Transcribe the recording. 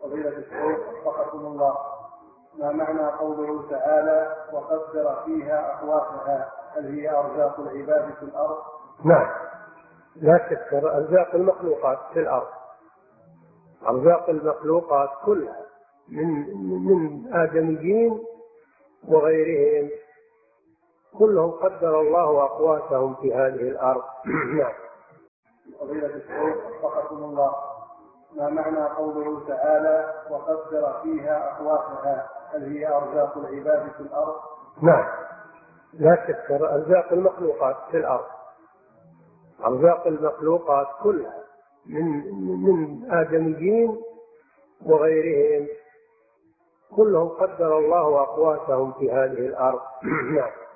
فضيلة الشيخ وفقكم الله، ما معنى قوله تعالى وقدر فيها أقواتها؟ هل هي أرزاق العباد في الأرض؟ نعم، لا شك، أرزاق المخلوقات في الأرض، أرزاق المخلوقات كلها من آدميين وغيرهم، كلهم قدر الله أقواتهم في هذه الأرض. نعم. فضيلة الشيخ وفقكم الله، ما معنى قوله تعالى وقدر فيها أقواتها؟ هل هي أرزاق العباد في الأرض؟ نعم، لا شك، أرزاق المخلوقات في الأرض، أرزاق المخلوقات كلها من آدميين وغيرهم، كلهم قدر الله أقواتهم في هذه الأرض. نعم.